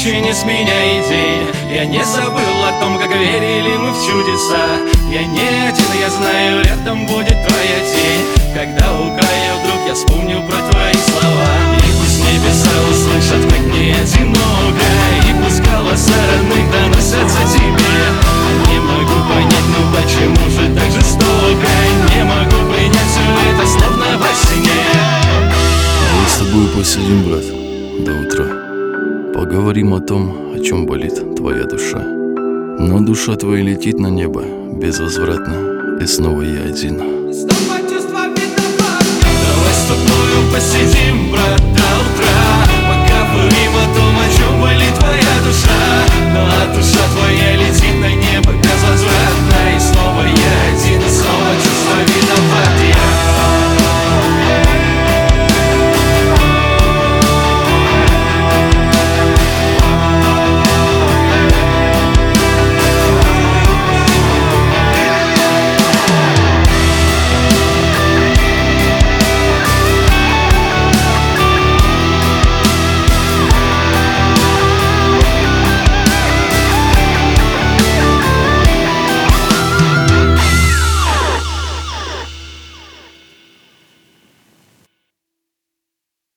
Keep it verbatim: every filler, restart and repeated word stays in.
ночи, не сменяй день. Я не забыл о том, как верили мы в чудеса. Я не один, я знаю, рядом будет твоя тень. Когда у края вдруг я вспомню про твои слова. И пусть небеса услышат, как мне одиноко, и пусть голоса родных доносятся тебе. Не могу понять, ну почему же так жестоко? Не могу принять все это, словно во сне. Мы с тобой посидим, брат, до утра. Поговорим о том, о чем болит твоя душа. Но душа твоя летит на небо безвозвратно, и снова я один.